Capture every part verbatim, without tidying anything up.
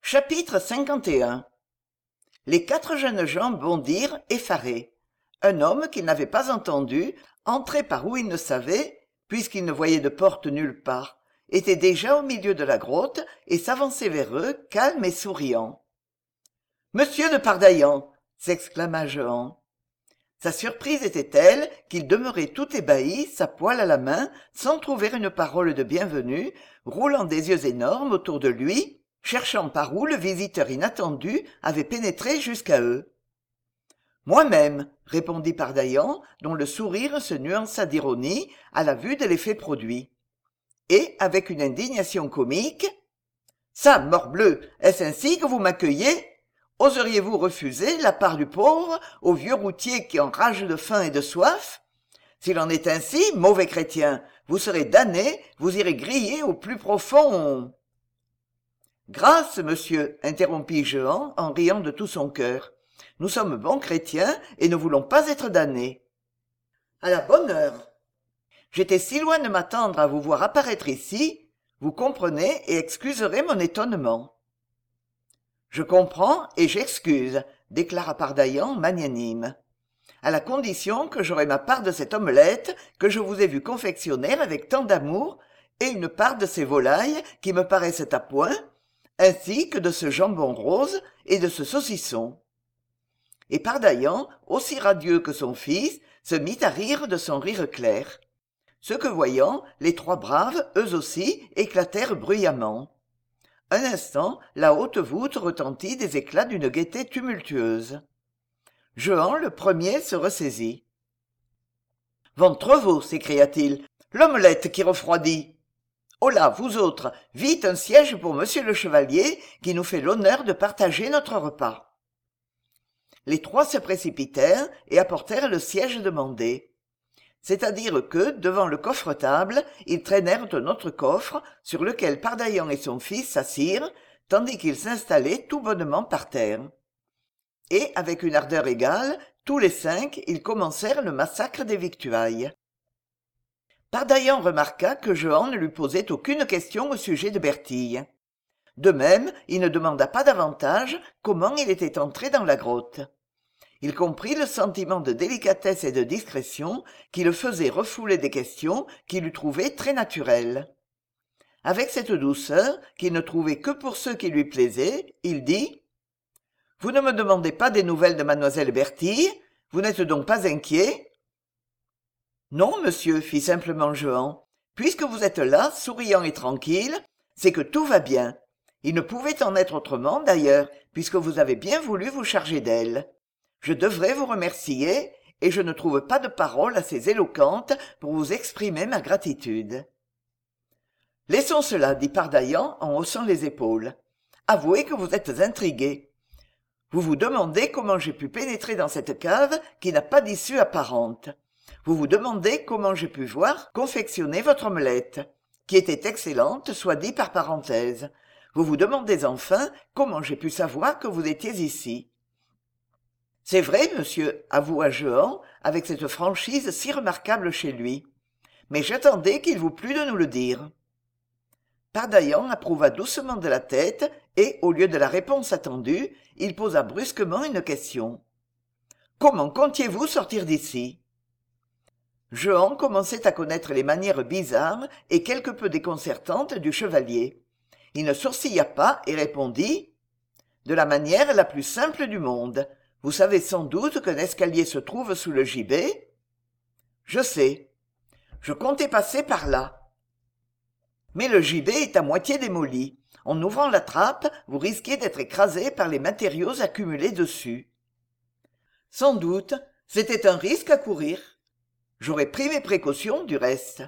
Chapitre cinquante et un. Les quatre jeunes gens bondirent, effarés. Un homme qu'ils n'avaient pas entendu, entrait par où ils ne savaient, puisqu'ils ne voyaient de porte nulle part, était déjà au milieu de la grotte et s'avançait vers eux, calme et souriant. « Monsieur de Pardaillan !» s'exclama Jehan. Sa surprise était telle qu'il demeurait tout ébahi, sa poêle à la main, sans trouver une parole de bienvenue, roulant des yeux énormes autour de lui, cherchant par où le visiteur inattendu avait pénétré jusqu'à eux. « Moi-même, » répondit Pardaillan, dont le sourire se nuança d'ironie à la vue de l'effet produit. Et, avec une indignation comique, « Ça, morbleu, est-ce ainsi que vous m'accueillez ? Oseriez-vous refuser la part du pauvre au vieux routier qui enrage de faim et de soif ? S'il en est ainsi, mauvais chrétien, vous serez damné, vous irez griller au plus profond. » « Grâce, monsieur, interrompit Jehan en riant de tout son cœur. Nous sommes bons chrétiens et ne voulons pas être damnés. À la bonne heure. J'étais si loin de m'attendre à vous voir apparaître ici, vous comprenez et excuserez mon étonnement. Je comprends et j'excuse, déclara Pardaillan magnanime, à la condition que j'aurai ma part de cette omelette que je vous ai vu confectionner avec tant d'amour et une part de ces volailles qui me paraissent à point, ainsi que de ce jambon rose et de ce saucisson. Et Pardaillan, aussi radieux que son fils, se mit à rire de son rire clair. Ce que voyant, les trois braves, eux aussi, éclatèrent bruyamment. Un instant, la haute voûte retentit des éclats d'une gaieté tumultueuse. Jehan, le premier, se ressaisit. « Ventreveau !» s'écria-t-il. « L'omelette qui refroidit !» « Oh là, vous autres, vite un siège pour monsieur le chevalier qui nous fait l'honneur de partager notre repas. » Les trois se précipitèrent et apportèrent le siège demandé. C'est-à-dire que, devant le coffre-table, ils traînèrent un autre coffre sur lequel Pardaillan et son fils s'assirent, tandis qu'ils s'installaient tout bonnement par terre. Et, avec une ardeur égale, tous les cinq, ils commencèrent le massacre des victuailles. Pardaillan remarqua que Jehan ne lui posait aucune question au sujet de Bertille. De même, il ne demanda pas davantage comment il était entré dans la grotte. Il comprit le sentiment de délicatesse et de discrétion qui le faisait refouler des questions qu'il eût trouvées très naturelles. Avec cette douceur, qu'il ne trouvait que pour ceux qui lui plaisaient, il dit « Vous ne me demandez pas des nouvelles de mademoiselle Bertille ? Vous n'êtes donc pas inquiet ?» « Non, monsieur, fit simplement Jehan. Puisque vous êtes là, souriant et tranquille, c'est que tout va bien. Il ne pouvait en être autrement, d'ailleurs, puisque vous avez bien voulu vous charger d'elle. Je devrais vous remercier, et je ne trouve pas de paroles assez éloquentes pour vous exprimer ma gratitude. »« Laissons cela, dit Pardaillan en haussant les épaules. Avouez que vous êtes intrigué. Vous vous demandez comment j'ai pu pénétrer dans cette cave qui n'a pas d'issue apparente. Vous vous demandez comment j'ai pu voir confectionner votre omelette, qui était excellente, soit dit par parenthèse. Vous vous demandez enfin comment j'ai pu savoir que vous étiez ici. C'est vrai, monsieur, avoua Jehan, avec cette franchise si remarquable chez lui. Mais j'attendais qu'il vous plût de nous le dire. Pardaillan approuva doucement de la tête et, au lieu de la réponse attendue, il posa brusquement une question. « Comment comptiez-vous sortir d'ici ?» Jehan commençait à connaître les manières bizarres et quelque peu déconcertantes du chevalier. Il ne sourcilla pas et répondit « De la manière la plus simple du monde. Vous savez sans doute qu'un escalier se trouve sous le gibet ?»« Je sais. Je comptais passer par là. » Mais le gibet est à moitié démoli. En ouvrant la trappe, vous risquez d'être écrasé par les matériaux accumulés dessus. Sans doute, c'était un risque à courir. J'aurais pris mes précautions, du reste.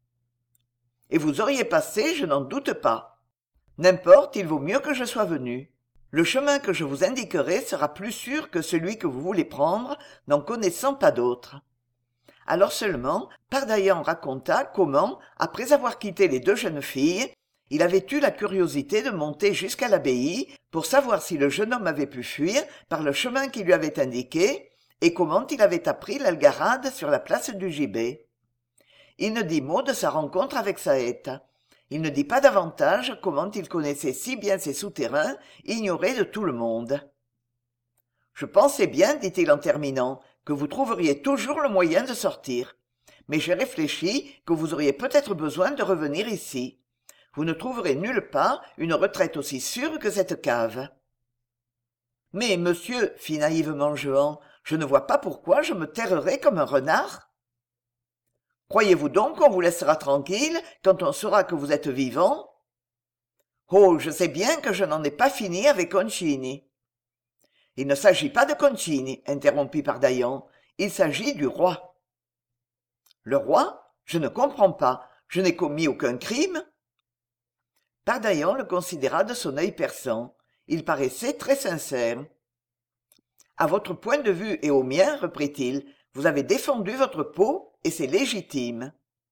Et vous auriez passé, je n'en doute pas. N'importe, il vaut mieux que je sois venu. Le chemin que je vous indiquerai sera plus sûr que celui que vous voulez prendre, n'en connaissant pas d'autre. Alors seulement, Pardaillan raconta comment, après avoir quitté les deux jeunes filles, il avait eu la curiosité de monter jusqu'à l'abbaye pour savoir si le jeune homme avait pu fuir par le chemin qu'il lui avait indiqué, et comment il avait appris l'algarade sur la place du gibet. Il ne dit mot de sa rencontre avec Saète. Il ne dit pas davantage comment il connaissait si bien ces souterrains, ignorés de tout le monde. Je pensais bien, dit-il en terminant, que vous trouveriez toujours le moyen de sortir. Mais j'ai réfléchi que vous auriez peut-être besoin de revenir ici. Vous ne trouverez nulle part une retraite aussi sûre que cette cave. Mais, monsieur, fit naïvement Jehan, je ne vois pas pourquoi je me terrerais comme un renard. Croyez-vous donc qu'on vous laissera tranquille quand on saura que vous êtes vivant? Oh, je sais bien que je n'en ai pas fini avec Concini. Il ne s'agit pas de Concini, interrompit Pardaillan. Il s'agit du roi. Le roi? Je ne comprends pas. Je n'ai commis aucun crime. Pardaillan le considéra de son œil perçant. Il paraissait très sincère. À votre point de vue et au mien, reprit-il, vous avez défendu votre peau, et c'est légitime.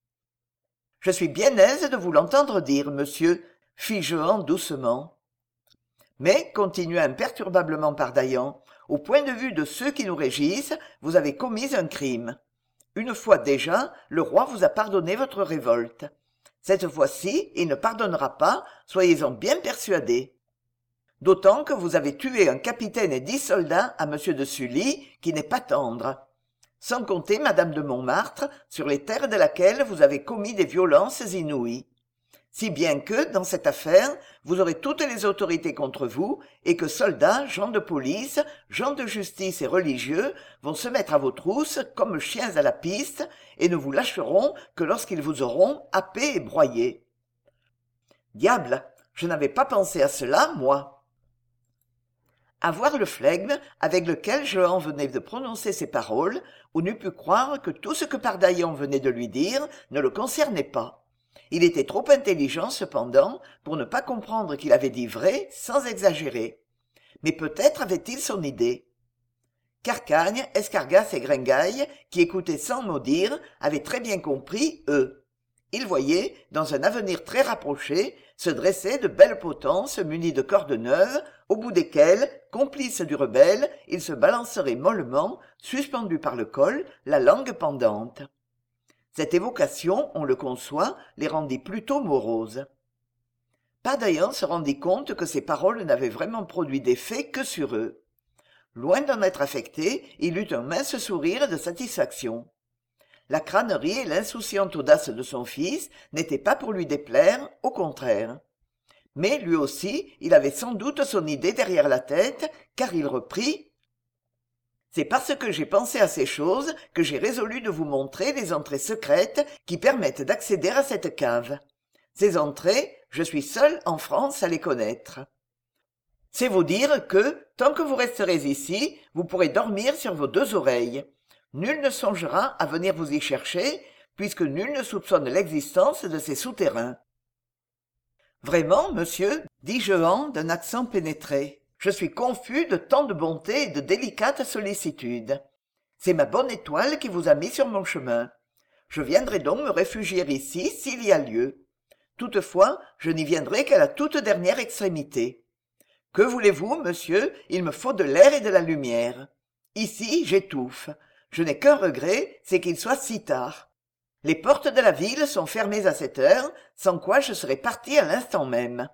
Je suis bien aise de vous l'entendre dire, monsieur, fit Jehan doucement. Mais, continua imperturbablement Pardaillan, au point de vue de ceux qui nous régissent, vous avez commis un crime. Une fois déjà, le roi vous a pardonné votre révolte. Cette fois-ci, il ne pardonnera pas, soyez-en bien persuadés. D'autant que vous avez tué un capitaine et dix soldats à monsieur de Sully, qui n'est pas tendre. Sans compter madame de Montmartre, sur les terres de laquelle vous avez commis des violences inouïes. Si bien que, dans cette affaire, vous aurez toutes les autorités contre vous, et que soldats, gens de police, gens de justice et religieux vont se mettre à vos trousses comme chiens à la piste, et ne vous lâcheront que lorsqu'ils vous auront happé et broyé. Diable, je n'avais pas pensé à cela, moi. À voir le flegme avec lequel Jehan venait de prononcer ces paroles, on eût pu croire que tout ce que Pardaillan venait de lui dire ne le concernait pas. Il était trop intelligent, cependant, pour ne pas comprendre qu'il avait dit vrai sans exagérer. Mais peut-être avait-il son idée. Carcagne, Escargas et Gringaille, qui écoutaient sans mot dire, avaient très bien compris, eux. Ils voyaient, dans un avenir très rapproché, se dresser de belles potences munies de cordes neuves, au bout desquelles, complices du rebelle, ils se balanceraient mollement, suspendus par le col, la langue pendante. Cette évocation, on le conçoit, les rendit plutôt moroses. Pardaillan se rendit compte que ces paroles n'avaient vraiment produit d'effet que sur eux. Loin d'en être affecté, il eut un mince sourire de satisfaction. La crânerie et l'insouciante audace de son fils n'étaient pas pour lui déplaire, au contraire. Mais lui aussi, il avait sans doute son idée derrière la tête, car il reprit « C'est parce que j'ai pensé à ces choses que j'ai résolu de vous montrer les entrées secrètes qui permettent d'accéder à cette cave. Ces entrées, je suis seul en France à les connaître. C'est vous dire que, tant que vous resterez ici, vous pourrez dormir sur vos deux oreilles. Nul ne songera à venir vous y chercher, puisque nul ne soupçonne l'existence de ces souterrains. » Vraiment, monsieur, dit Jehan d'un accent pénétré, je suis confus de tant de bonté et de délicate sollicitude. C'est ma bonne étoile qui vous a mis sur mon chemin. Je viendrai donc me réfugier ici s'il y a lieu. Toutefois, je n'y viendrai qu'à la toute dernière extrémité. Que voulez-vous, monsieur, il me faut de l'air et de la lumière. Ici, j'étouffe. Je n'ai qu'un regret, c'est qu'il soit si tard. Les portes de la ville sont fermées à cette heure, sans quoi je serais parti à l'instant même.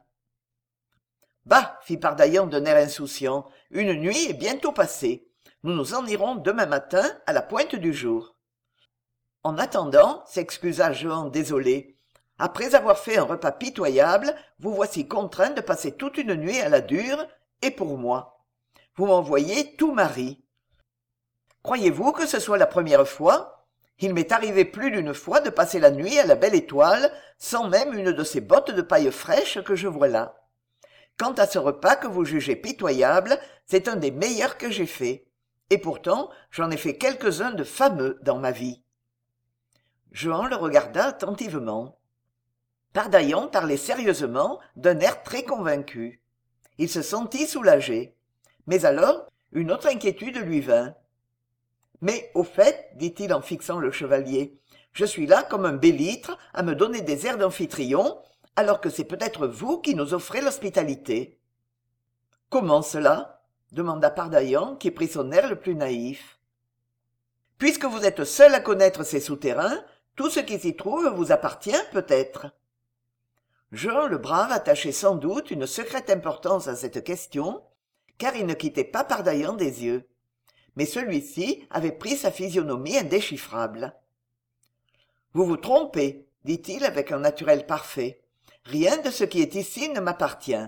Bah, fit Pardaillan d'un air insouciant, une nuit est bientôt passée. Nous nous en irons demain matin à la pointe du jour. En attendant, s'excusa Jehan désolé, après avoir fait un repas pitoyable, vous voici contraint de passer toute une nuit à la dure, et pour moi. Vous m'envoyez tout mari. Croyez-vous que ce soit la première fois ? Il m'est arrivé plus d'une fois de passer la nuit à la Belle Étoile, sans même une de ces bottes de paille fraîche que je vois là. Quant à ce repas que vous jugez pitoyable, c'est un des meilleurs que j'ai fait. Et pourtant, j'en ai fait quelques-uns de fameux dans ma vie. Jehan le regarda attentivement. Pardaillan parlait sérieusement, d'un air très convaincu. Il se sentit soulagé. Mais alors, une autre inquiétude lui vint. « Mais, au fait, dit-il en fixant le chevalier, je suis là comme un bélitre à me donner des airs d'amphitryon, alors que c'est peut-être vous qui nous offrez l'hospitalité. »« Comment cela ?» demanda Pardaillan, qui prit son air le plus naïf. « Puisque vous êtes seul à connaître ces souterrains, tout ce qui s'y trouve vous appartient peut-être. » Jehan le Brave attachait sans doute une secrète importance à cette question, car il ne quittait pas Pardaillan des yeux. Mais celui-ci avait pris sa physionomie indéchiffrable. « Vous vous trompez, dit-il avec un naturel parfait. Rien de ce qui est ici ne m'appartient.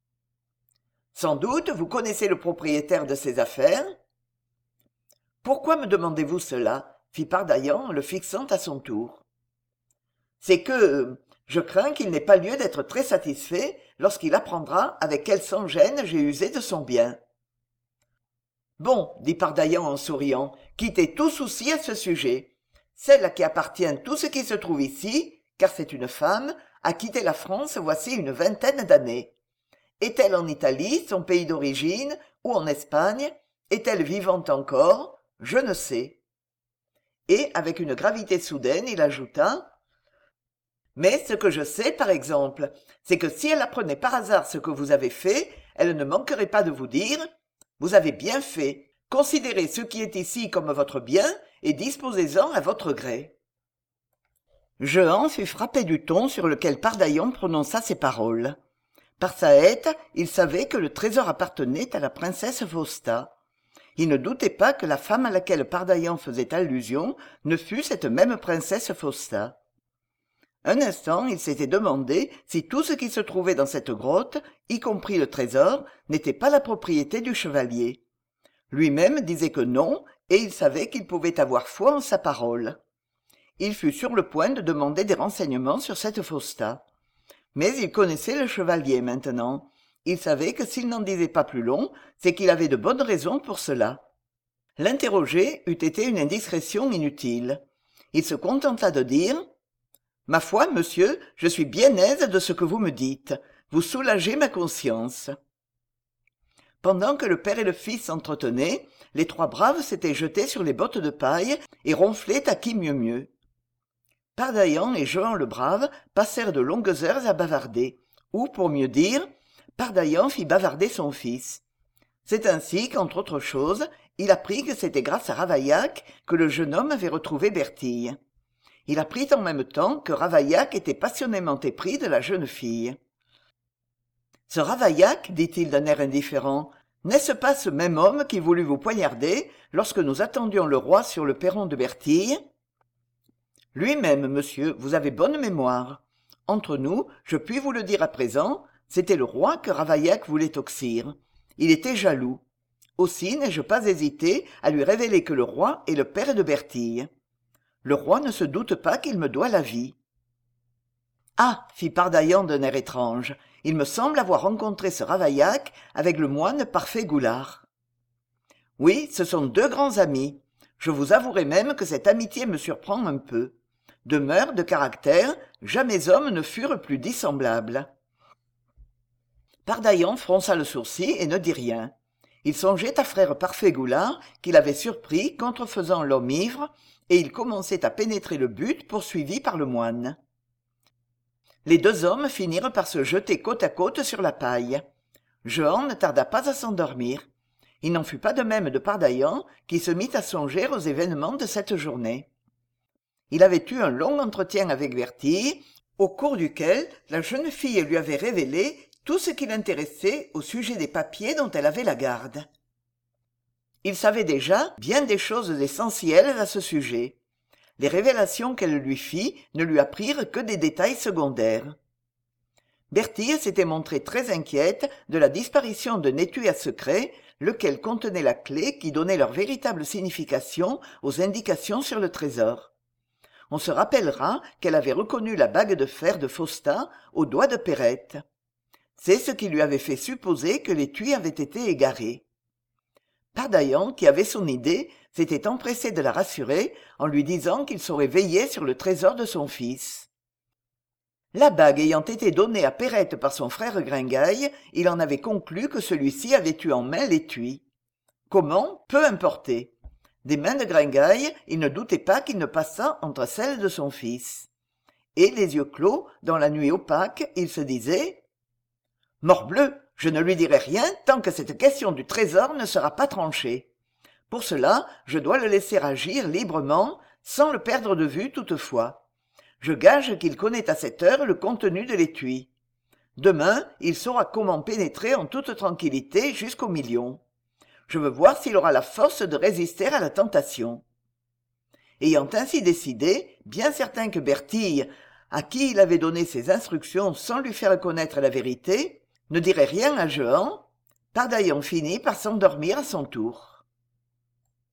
Sans doute vous connaissez le propriétaire de ces affaires. Pourquoi me demandez-vous cela? Fit Pardaillan en le fixant à son tour. C'est que je crains qu'il n'ait pas lieu d'être très satisfait lorsqu'il apprendra avec quelle sans-gêne j'ai usé de son bien. Bon, dit Pardaillan en souriant, quittez tout souci à ce sujet. Celle à qui appartient tout ce qui se trouve ici, car c'est une femme, a quitté la France voici une vingtaine d'années. Est-elle en Italie, son pays d'origine, ou en Espagne? Est-elle vivante encore? Je ne sais. Et, avec une gravité soudaine, il ajouta « Mais ce que je sais, par exemple, c'est que si elle apprenait par hasard ce que vous avez fait, elle ne manquerait pas de vous dire « Vous avez bien fait, considérez ce qui est ici comme votre bien et disposez-en à votre gré. » Jehan fut frappé du ton sur lequel Pardaillan prononça ces paroles. Par sa hête, il savait que le trésor appartenait à la princesse Fausta. Il ne doutait pas que la femme à laquelle Pardaillan faisait allusion ne fût cette même princesse Fausta. Un instant, il s'était demandé si tout ce qui se trouvait dans cette grotte, y compris le trésor, n'était pas la propriété du chevalier. Lui-même disait que non, et il savait qu'il pouvait avoir foi en sa parole. Il fut sur le point de demander des renseignements sur cette Fausta. Mais il connaissait le chevalier maintenant. Il savait que s'il n'en disait pas plus long, c'est qu'il avait de bonnes raisons pour cela. L'interroger eût été une indiscrétion inutile. Il se contenta de dire « Ma foi, monsieur, je suis bien aise de ce que vous me dites. Vous soulagez ma conscience. » Pendant que le père et le fils s'entretenaient, les trois braves s'étaient jetés sur les bottes de paille et ronflaient à qui mieux mieux. Pardaillan et Jehan le Brave passèrent de longues heures à bavarder, ou, pour mieux dire, Pardaillan fit bavarder son fils. C'est ainsi qu'entre autres choses, il apprit que c'était grâce à Ravaillac que le jeune homme avait retrouvé Bertille. Il apprit en même temps que Ravaillac était passionnément épris de la jeune fille. « Ce Ravaillac, dit-il d'un air indifférent, n'est-ce pas ce même homme qui voulut vous poignarder lorsque nous attendions le roi sur le perron de Bertille ?»« Lui-même, monsieur, vous avez bonne mémoire. Entre nous, je puis vous le dire à présent, c'était le roi que Ravaillac voulait toxir. Il était jaloux. Aussi n'ai-je pas hésité à lui révéler que le roi est le père de Bertille. Le roi ne se doute pas qu'il me doit la vie. »« Ah !» fit Pardaillan d'un air étrange, « il me semble avoir rencontré ce Ravaillac avec le moine Parfait Goulard. »« Oui, ce sont deux grands amis. Je vous avouerai même que cette amitié me surprend un peu. De mœurs, de caractère, jamais hommes ne furent plus dissemblables. » Pardaillan fronça le sourcil et ne dit rien. Il songeait à frère Parfait Goulard qu'il avait surpris contrefaisant l'homme ivre, et il commençait à pénétrer le but poursuivi par le moine. Les deux hommes finirent par se jeter côte à côte sur la paille. Jehan ne tarda pas à s'endormir. Il n'en fut pas de même de Pardaillan, qui se mit à songer aux événements de cette journée. Il avait eu un long entretien avec Bertille, au cours duquel la jeune fille lui avait révélé tout ce qui l'intéressait au sujet des papiers dont elle avait la garde. Il savait déjà bien des choses essentielles à ce sujet. Les révélations qu'elle lui fit ne lui apprirent que des détails secondaires. Bertille s'était montrée très inquiète de la disparition d'un étui à secret, lequel contenait la clé qui donnait leur véritable signification aux indications sur le trésor. On se rappellera qu'elle avait reconnu la bague de fer de Fausta au doigt de Perrette. C'est ce qui lui avait fait supposer que l'étui avait été égaré. Pardaillan, qui avait son idée, s'était empressé de la rassurer en lui disant qu'il saurait veiller sur le trésor de son fils. La bague ayant été donnée à Perrette par son frère Gringaille, il en avait conclu que celui-ci avait eu en main l'étui. Comment? Peu importait. Des mains de Gringaille, il ne doutait pas qu'il ne passât entre celles de son fils. Et, les yeux clos, dans la nuit opaque, il se disait « Morbleu, je ne lui dirai rien tant que cette question du trésor ne sera pas tranchée. Pour cela, je dois le laisser agir librement, sans le perdre de vue toutefois. Je gage qu'il connaît à cette heure le contenu de l'étui. Demain, il saura comment pénétrer en toute tranquillité jusqu'au million. Je veux voir s'il aura la force de résister à la tentation. Ayant ainsi décidé, bien certain que Bertille, à qui il avait donné ses instructions sans lui faire connaître la vérité, ne dirait rien à Jehan, Pardaillon finit par s'endormir à son tour.